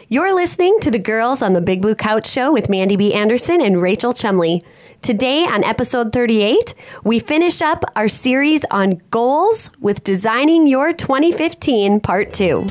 You're listening to the Girls on the Big Blue Couch show with Mandy B. Anderson and Rachel Chumley. Today on episode 38, we finish up our series on goals with Designing Your 2015 Part 2.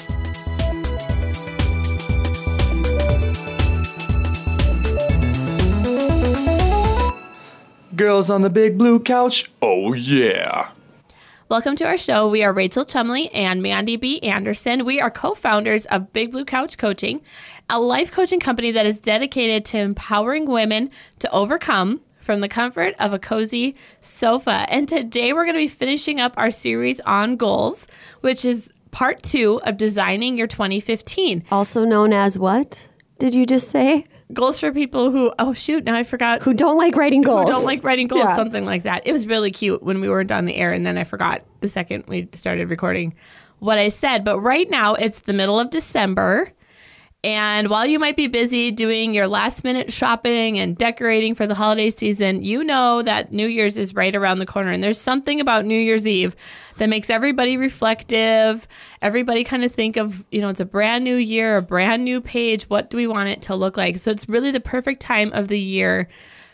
Girls on the Big Blue Couch, oh yeah. Welcome to our show. We are Rachel Chumley and Mandy B. Anderson. We are co-founders of Big Blue Couch Coaching, a life coaching company that is dedicated to empowering women to overcome from the comfort of a cozy sofa. And today we're going to be finishing up our series on goals, which is part 2 of Designing Your 2015. Also known as what? Did you just say? Goals for people who, now I forgot. Who don't like writing goals. Who don't like writing goals, Yeah. Something like that. It was really cute when we weren't on the air, and then I forgot the second we started recording what I said. But right now, it's the middle of December, and while you might be busy doing your last-minute shopping and decorating for the holiday season, you know that New Year's is right around the corner, and there's something about New Year's Eve that makes everybody reflective. Everybody kind of think of, it's a brand new year, a brand new page. What do we want it to look like? So it's really the perfect time of the year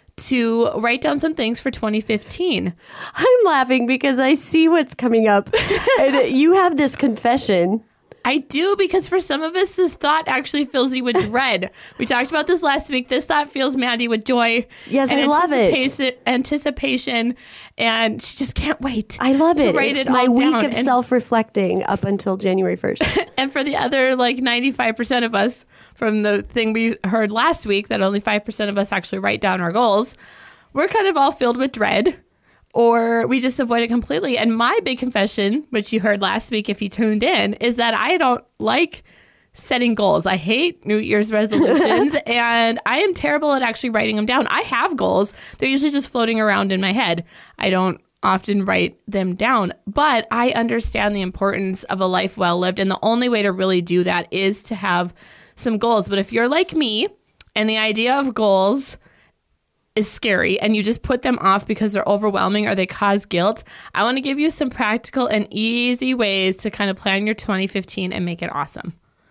to write down some things for 2015. I'm laughing because I see what's coming up. And you have this confession. I do, because for some of us, this thought actually fills you with dread. We talked about this last week. This thought fills Mandy with joy. Yes, and I love it. Anticipation, and she just can't wait. I love it. Write It's it my all week down. of self-reflecting up until January 1st. And for the other 95% of us, from the thing we heard last week, that only 5% of us actually write down our goals, we're kind of all filled with dread, or we just avoid it completely. And my big confession, which you heard last week if you tuned in, is that I don't like setting goals. I hate New Year's resolutions, and I am terrible at actually writing them down. I have goals. They're usually just floating around in my head. I don't often write them down, but I understand the importance of a life well lived, and the only way to really do that is to have some goals. But if you're like me and the idea of goals is scary and you just put them off because they're overwhelming or they cause guilt, I want to give you some practical and easy ways to kind of plan your 2015 and make it awesome.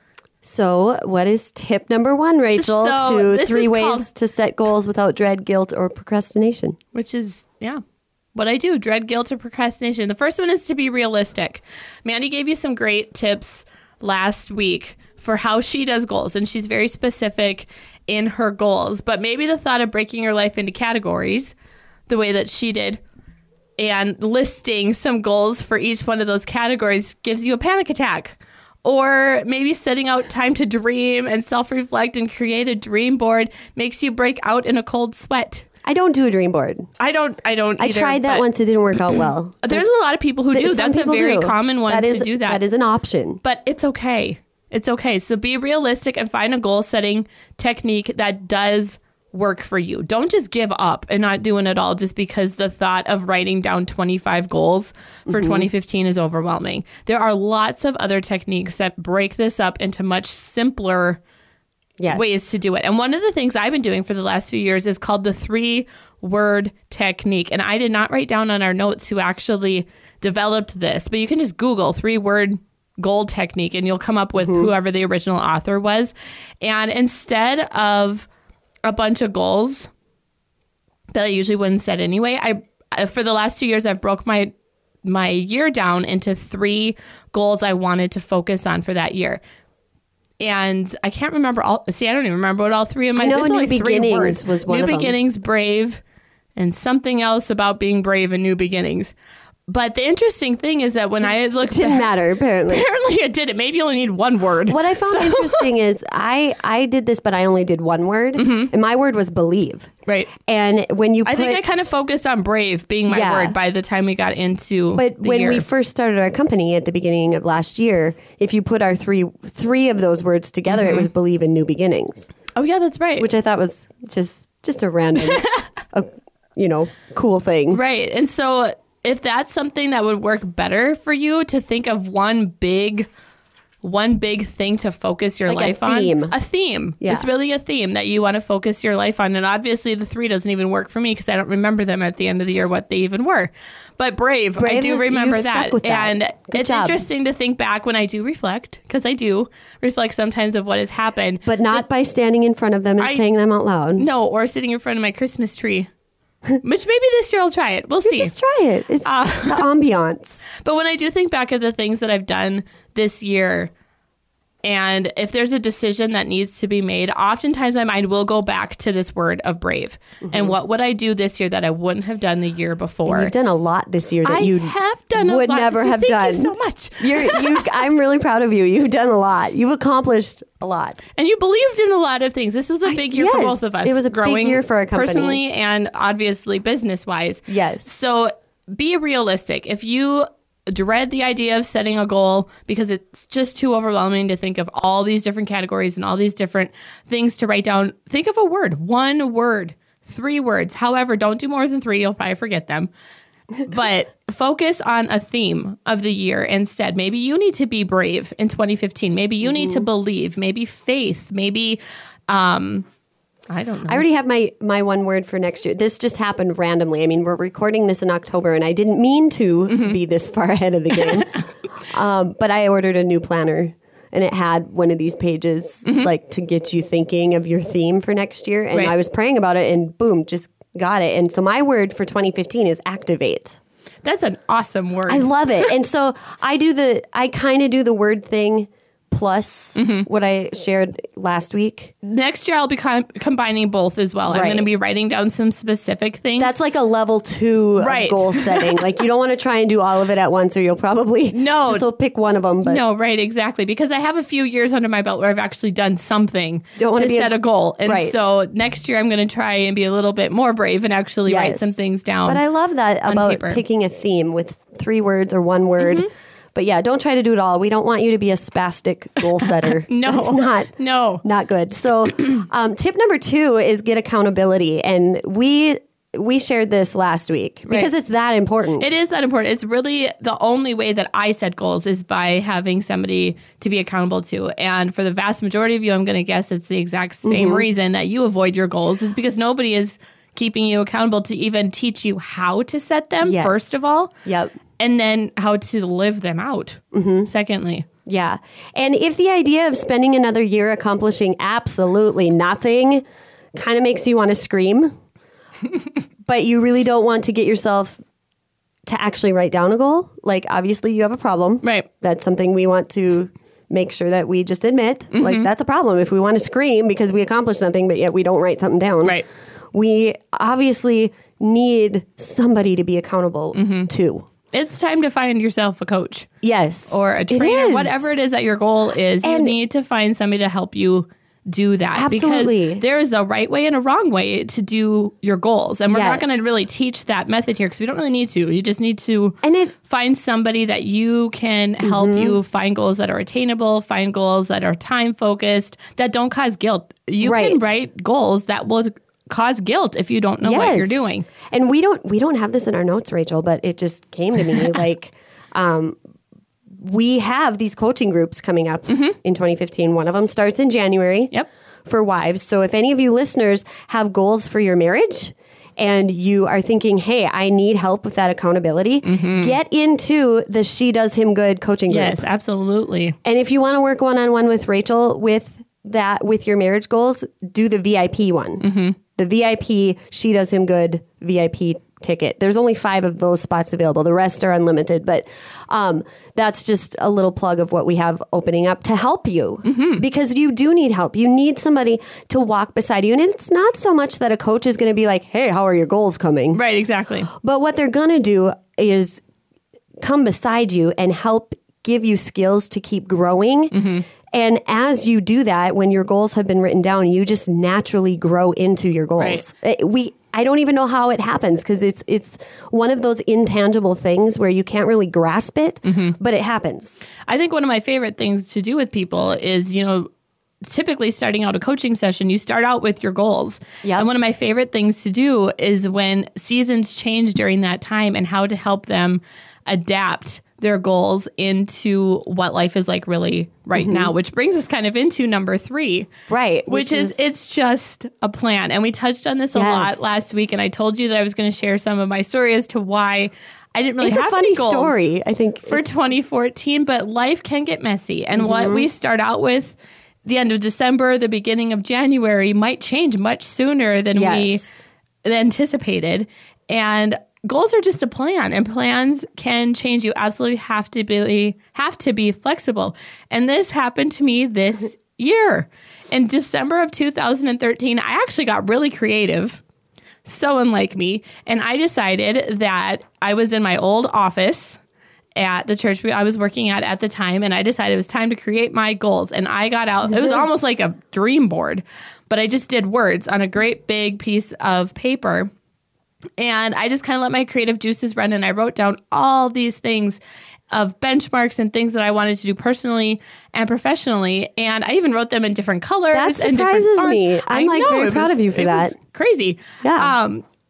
So what is tip number 1, Rachel, So to 3 ways called- to set goals without dread, guilt, or procrastination? Which is, what I do, dread, guilt, or procrastination. The first one is to be realistic. Mandy gave you some great tips last week for how she does goals, and she's very specific in her goals. But maybe the thought of breaking your life into categories, the way that she did, and listing some goals for each one of those categories gives you a panic attack. Or maybe setting out time to dream and self-reflect and create a dream board makes you break out in a cold sweat. I don't do a dream board. I don't either. I tried that once. It didn't work out well. There's a lot of people who do. Some That's a people very do. common one to do that. That is an option. But it's okay. It's okay. So be realistic and find a goal setting technique that does work for you. Don't just give up and not doing it all just because the thought of writing down 25 goals for 2015 is overwhelming. There are lots of other techniques that break this up into much simpler ways to do it. And one of the things I've been doing for the last few years is called the 3-word technique. And I did not write down on our notes who actually developed this, but you can just Google 3-word goal technique and you'll come up with whoever the original author was. And instead of a bunch of goals that I usually wouldn't set anyway, for the last 2 years, I've broke my year down into 3 goals I wanted to focus on for that year. And I can't remember I don't even remember what all 3 of my... I know New like 3 Beginnings words. was one of them. New Beginnings, Brave, and something else about being brave and New Beginnings. But the interesting thing is that when I looked... It didn't matter, apparently. Apparently it didn't. Maybe you only need 1 word. What I found interesting is I did this, but I only did 1 word. And my word was believe. Right. And when you I think I kind of focused on brave being my word by the time we got into But the when year. we first started our company at the beginning of last year, if you put our three of those words together, it was believe in new beginnings. Oh, yeah, that's right. Which I thought was just a random, cool thing. Right. And so if that's something that would work better for you, to think of one big one big thing to focus your Like life a theme. on. A theme. Yeah. It's really a theme that you want to focus your life on. And obviously the 3 doesn't even work for me because I don't remember them at the end of the year what they even were. But Brave I do remember you've that. stuck with that. And Good it's job. interesting to think back when I do reflect, because I do reflect sometimes of what has happened. But not by standing in front of them and saying them out loud. No, or sitting in front of my Christmas tree. Which maybe this year I'll try it. We'll see. Just try it. It's the ambiance. But when I do think back of the things that I've done this year, and if there's a decision that needs to be made, oftentimes my mind will go back to this word of brave. And what would I do this year that I wouldn't have done the year before? You've done a lot this year that I you have done a would lot. never So have thank done. you so much. I'm really proud of you. You've done a lot. You've accomplished a lot. And you believed in a lot of things. This was a big year for yes, both of us. it was a big year for our company. Personally and obviously business-wise. Yes. So be realistic. If you dread the idea of setting a goal because it's just too overwhelming to think of all these different categories and all these different things to write down, think of a word, 1 word, 3 words. However, don't do more than 3. You'll probably forget them. But focus on a theme of the year instead. Maybe you need to be brave in 2015. Maybe you need to believe. Maybe faith. Maybe, I don't know. I already have my 1 word for next year. This just happened randomly. I mean, we're recording this in October, and I didn't mean to be this far ahead of the game. But I ordered a new planner, and it had one of these pages like to get you thinking of your theme for next year. And Right. I was praying about it, and boom, just got it. And so my word for 2015 is activate. That's an awesome word. I love it. And so I kind of do the word thing plus what I shared last week. Next year, I'll be combining both as well. I'm Right. going to be writing down some specific things. That's like a level 2 Right. of goal setting. Like you don't want to try and do all of it at once, or you'll probably just will pick one of them. But no, right, exactly. Because I have a few years under my belt where I've actually done something Don't wanna to be set a goal. And right. so next year, I'm going to try and be a little bit more brave and actually write Yes. some things down. But I love that about paper. picking a theme with 3 words or 1 word. But yeah, don't try to do it all. We don't want you to be a spastic goal setter. No. That's not good. So tip number 2 is get accountability. And we shared this last week because it's that important. It is that important. It's really the only way that I set goals is by having somebody to be accountable to. And for the vast majority of you, I'm going to guess it's the exact same reason that you avoid your goals is because nobody is keeping you accountable to even teach you how to set them, Yes. first of all. Yep. And then how to live them out, secondly. Yeah. And if the idea of spending another year accomplishing absolutely nothing kind of makes you want to scream, but you really don't want to get yourself to actually write down a goal, like obviously you have a problem. Right. That's something we want to make sure that we just admit. Like that's a problem if we want to scream because we accomplished nothing, but yet we don't write something down. Right. We obviously need somebody to be accountable to. It's time to find yourself a coach Yes. or a It trainer, is. whatever it is that your goal is. You And- need to find somebody to help you do that. Absolutely. Because there is a right way and a wrong way to do your goals. And we're not Yes. going to really teach that method here because we don't really need to. You just need to And find somebody that you can help you find goals that are attainable, find goals that are time focused, that don't cause guilt. You can Right. write goals that will cause guilt if you don't know what you're doing. And we don't have this in our notes, Rachel, but it just came to me like we have these coaching groups coming up in 2015. One of them starts in January Yep. for wives. So if any of you listeners have goals for your marriage and you are thinking, hey, I need help with that accountability, get into the She Does Him Good coaching group. Yes, absolutely. And if you want to work one-on-one with Rachel with your marriage goals, do the VIP one. The VIP She Does Him Good VIP ticket. There's only 5 of those spots available. The rest are unlimited. But that's just a little plug of what we have opening up to help you because you do need help. You need somebody to walk beside you. And it's not so much that a coach is going to be like, hey, how are your goals coming? Right, exactly. But what they're going to do is come beside you and help give you skills to keep growing. And as you do that, when your goals have been written down, you just naturally grow into your goals. I don't even know how it happens because it's one of those intangible things where you can't really grasp it, but it happens. I think one of my favorite things to do with people is, typically starting out a coaching session, you start out with your goals. Yep. And one of my favorite things to do is when seasons change during that time and how to help them adapt their goals into what life is like really right now, which brings us kind of into number 3. Right. Which is it's just a plan. And we touched on this a lot last week. And I told you that I was going to share some of my story as to why I didn't really have a funny any goals story, I think, for 2014. But life can get messy. And what we start out with the end of December, the beginning of January might change much sooner than we anticipated. And goals are just a plan, and plans can change. You absolutely have to be flexible. And this happened to me this year. In December of 2013, I actually got really creative, so unlike me, and I decided that I was in my old office at the church I was working at the time, and I decided it was time to create my goals. And I got out, it was almost like a dream board, but I just did words on a great big piece of paper. And I just kind of let my creative juices run, and I wrote down all these things of benchmarks and things that I wanted to do personally and professionally. And I even wrote them in different colors. That and different surprises fonts. me. I'm very proud of you for that. Crazy. Yeah.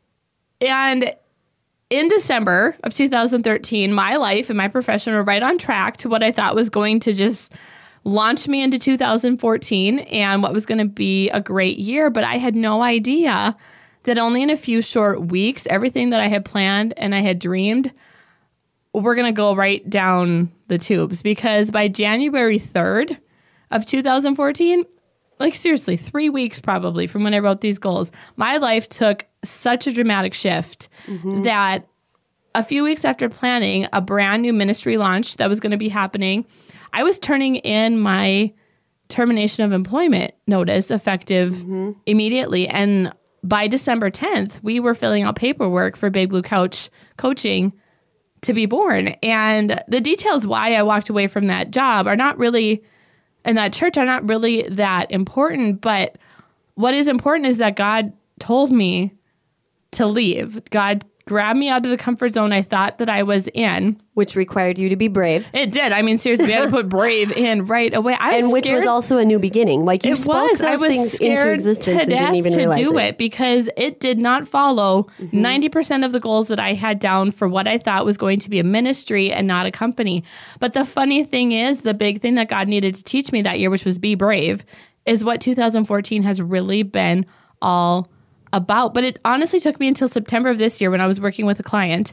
And in December of 2013, my life and my profession were right on track to what I thought was going to just launch me into 2014 and what was going to be a great year. But I had no idea that only in a few short weeks, everything that I had planned and I had dreamed were going to go right down the tubes. Because by January 3rd of 2014, like seriously, 3 weeks probably from when I wrote these goals, my life took such a dramatic shift that a few weeks after planning a brand new ministry launch that was going to be happening, I was turning in my termination of employment notice effective immediately. And by December 10th, we were filling out paperwork for Big Blue Couch coaching to be born. And the details why I walked away from that job are not really, and that church are not really that important. But what is important is that God told me to leave. God grabbed me out of the comfort zone I thought that I was in. Which required you to be brave. It did. I mean, seriously, we had to put brave in right away. Which was also a new beginning. Like you spoke those things into existence and didn't even realize to do it because it did not follow 90% of the goals that I had down for what I thought was going to be a ministry and not a company. But the funny thing is, the big thing that God needed to teach me that year, which was be brave, is what 2014 has really been all about. But it honestly took me until September of this year when I was working with a client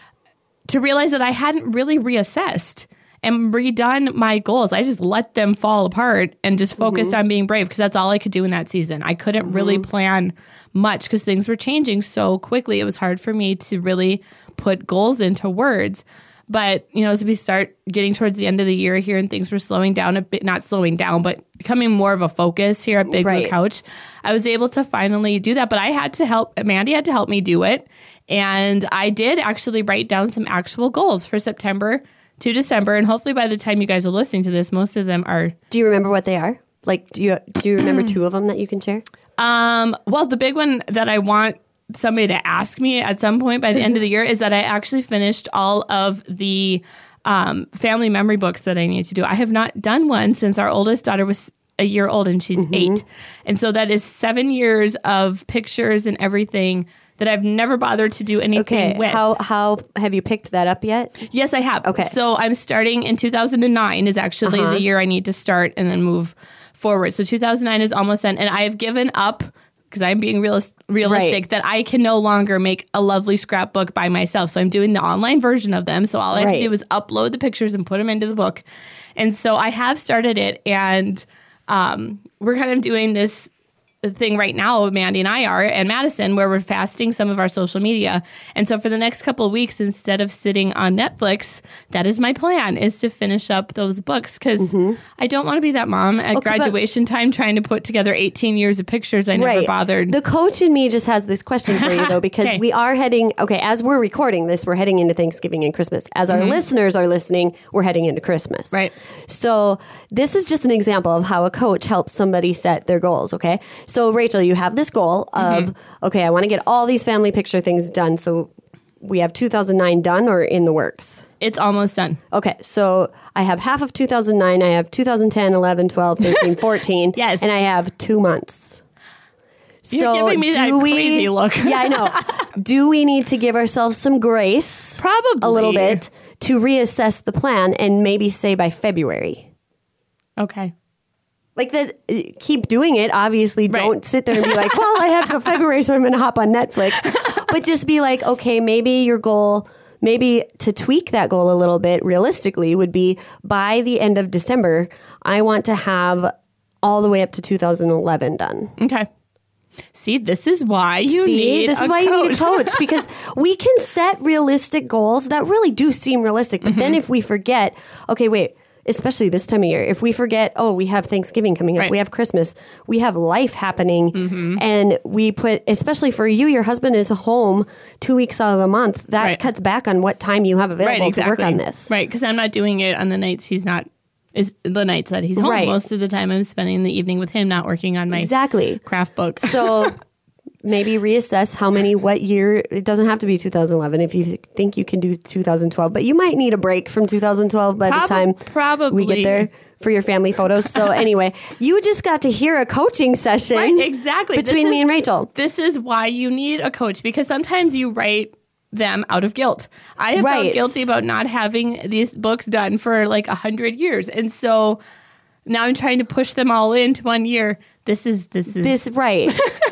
to realize that I hadn't really reassessed and redone my goals. I just let them fall apart and just focused on being brave because that's all I could do in that season. I couldn't really plan much because things were changing so quickly. It was hard for me to really put goals into words. But, you know, as we start getting towards the end of the year here and things were slowing down a bit, not slowing down, but becoming more of a focus here at Big Blue Couch, I was able to finally do that. But I had to help, Mandy had to help me do it. And I did actually write down some actual goals for September to December. And hopefully by the time you guys are listening to this, most of them are. Do you remember what they are? Like, do you remember two of them that you can share? Well, the big one that I want somebody to ask me at some point by the end of the year is that I actually finished all of the family memory books that I need to do. I have not done one since our oldest daughter was a year old and she's 8. And so that is 7 years of pictures and everything that I've never bothered to do anything with. How have you picked that up yet? Yes, I have. Okay. So I'm starting in 2009 is actually the year I need to start and then move forward. So 2009 is almost done. And I have given up because I'm being realistic that I can no longer make a lovely scrapbook by myself. So I'm doing the online version of them. So all I have to do is upload the pictures and put them into the book. And so I have started it. And we're kind of doing this thing right now, Mandy and I are, and Madison, where we're fasting some of our social media. And so for the next couple of weeks, instead of sitting on Netflix, that is my plan, is to finish up those books because I don't want to be that mom at graduation time trying to put together 18 years of pictures I never bothered. The coach in me just has this question for you, though, because we are heading, as we're recording this, we're heading into Thanksgiving and Christmas. As our listeners are listening, we're heading into Christmas. Right. So this is just an example of how a coach helps somebody set their goals, okay? So Rachel, you have this goal of, I want to get all these family picture things done. So we have 2009 done or in the works? It's almost done. Okay. So I have half of 2009. I have 2010, 11, 12, 13, 14. Yes. And I have 2 months. You're giving me that crazy look. Yeah, I know. Do we need to give ourselves some grace? Probably. A little bit to reassess the plan and maybe say by February. Okay. Like keep doing it. Obviously, Right. don't sit there and be like, well, I have till February, so I'm going to hop on Netflix. But just be like, okay, maybe your goal, maybe to tweak that goal a little bit realistically would be by the end of December, I want to have all the way up to 2011 done. Okay. See, this is why you need this a is why you need a coach. coach, because we can set realistic goals that really do seem realistic. But then if we forget, okay, wait, especially this time of year, if we forget, oh, we have Thanksgiving coming up, Right. we have Christmas, we have life happening, and we put, especially for you, your husband is home 2 weeks out of the month. That Right. cuts back on what time you have available to work on this. Right, because I'm not doing it on the nights he's not. Is the nights that he's home. Right. Most of the time, I'm spending the evening with him, not working on my Exactly. craft books. So maybe reassess what year. It doesn't have to be 2011 if you think you can do 2012, but you might need a break from 2012 by the time probably we get there for your family photos. So anyway, you just got to hear a coaching session Right, exactly. between me and Rachel. This is why you need a coach, because sometimes you write them out of guilt. I have felt Right. guilty about not having these books done for like 100 years. And so now I'm trying to push them all into 1 year. This is Right.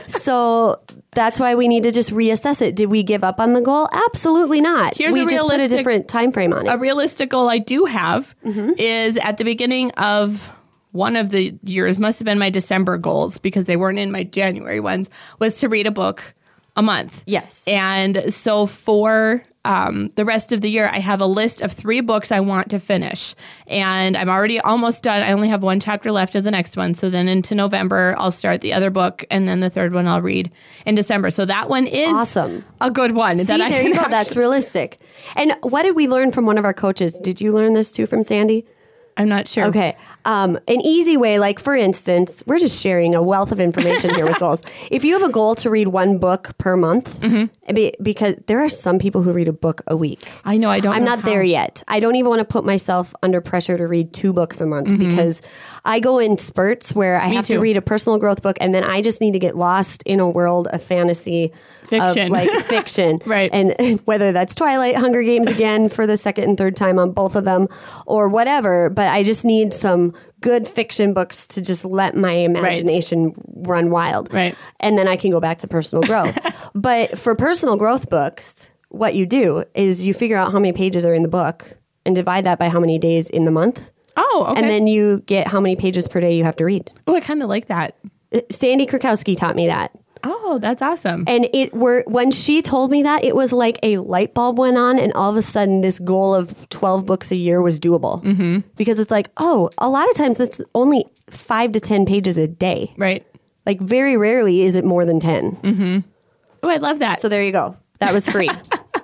So that's why we need to just reassess it. Did we give up on the goal? Absolutely not. Here's we a just put a realistic- different time frame on a it. realistic goal I do have Mm-hmm. is at the beginning of one of the years, must have been my December goals because they weren't in my January ones, was to read a book a month. Yes. And so for the rest of the year, I have a list of 3 books I want to finish. And I'm already almost done. I only have 1 chapter left of the next one. So then into November, I'll start the other book. And then the third one I'll read in December. So that one is Awesome. a good one. See, that I there you can go. That's actually- realistic. And what did we learn from one of our coaches? Did you learn this too from Sandy? I'm not sure. Okay. An easy way, like for instance, we're just sharing a wealth of information here with goals. If you have a goal to read 1 book per month, because there are some people who read a book a week. I know. I don't I'm know not how. there yet. I don't even want to put myself under pressure to read 2 books a month because I go in spurts where I have too. to read a personal growth book and then I just need to get lost in a world of fantasy, Fiction. of like fiction. Right. And whether that's Twilight, Hunger Games again for the second and third time on both of them or whatever, but I just need some good fiction books to just let my imagination run wild. Right. And then I can go back to personal growth. But for personal growth books, what you do is you figure out how many pages are in the book and divide that by how many days in the month. Oh, okay. And then you get how many pages per day you have to read. Oh, I kind of like that. Sandy Krakowski taught me that. Oh, that's awesome. And when she told me that, it was like a light bulb went on and all of a sudden this goal of 12 books a year was doable. Mm-hmm. Because it's like, oh, a lot of times that's only 5 to 10 pages a day. Right. Like very rarely is it more than 10. Oh, I love that. So there you go. That was free.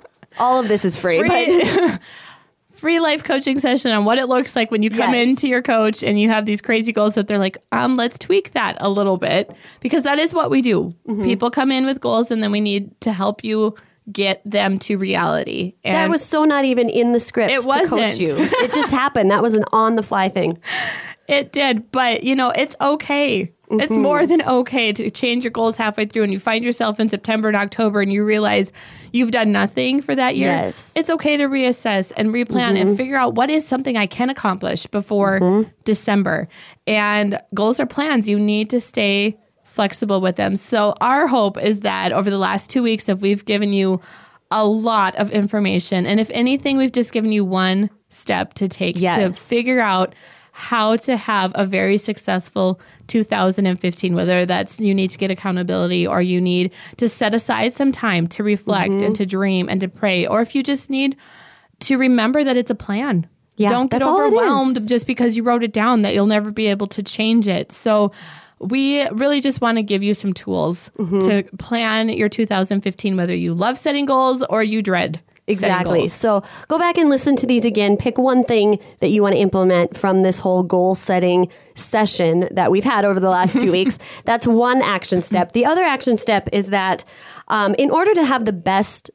All of this is free. But Free life coaching session on what it looks like when you come Yes. into your coach and you have these crazy goals that they're like, let's tweak that a little bit, because that is what we do. Mm-hmm. People come in with goals and then we need to help you get them to reality. And that was so not even in the script It to coach wasn't. you. It just happened. That was an on-the-fly thing. it did, but it's okay. It's more than okay to change your goals halfway through and you find yourself in September and October and you realize you've done nothing for that year. Yes. It's okay to reassess and replan and figure out what is something I can accomplish before December. And goals are plans. You need to stay flexible with them. So our hope is that over the last 2 weeks, if we've given you a lot of information, and if anything, we've just given you one step to take to Yes. figure out how to have a very successful 2015, whether that's you need to get accountability or you need to set aside some time to reflect and to dream and to pray, or if you just need to remember that it's a plan. Yeah, Don't get that's all it overwhelmed is. just because you wrote it down that you'll never be able to change it. So we really just want to give you some tools to plan your 2015, whether you love setting goals or you dread setting Exactly. goals. So go back and listen to these again. Pick one thing that you want to implement from this whole goal setting session that we've had over the last 2 weeks. That's one action step. The other action step is that in order to have the best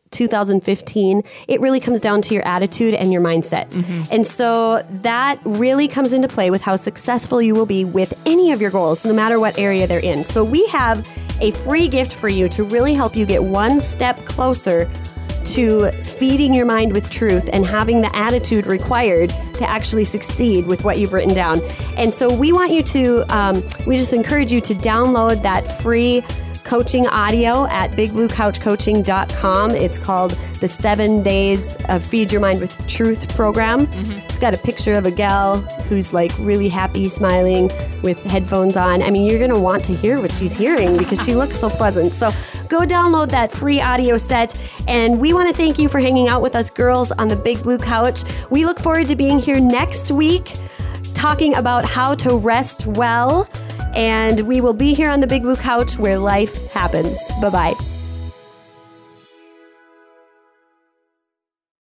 2015, it really comes down to your attitude and your mindset. And so that really comes into play with how successful you will be with any of your goals, no matter what area they're in. So we have a free gift for you to really help you get one step closer to feeding your mind with truth and having the attitude required to actually succeed with what you've written down. And so we want you to, we just encourage you to download that free coaching audio at bigbluecouchcoaching.com. It's called the 7 Days of Feed Your Mind with Truth program. It's got a picture of a gal who's like really happy, smiling with headphones on. I mean, you're going to want to hear what she's hearing because she looks so pleasant. So go download that free audio set. And we want to thank you for hanging out with us girls on the Big Blue Couch. We look forward to being here next week talking about how to rest well. And we will be here on the Big Blue Couch where life happens. Bye-bye.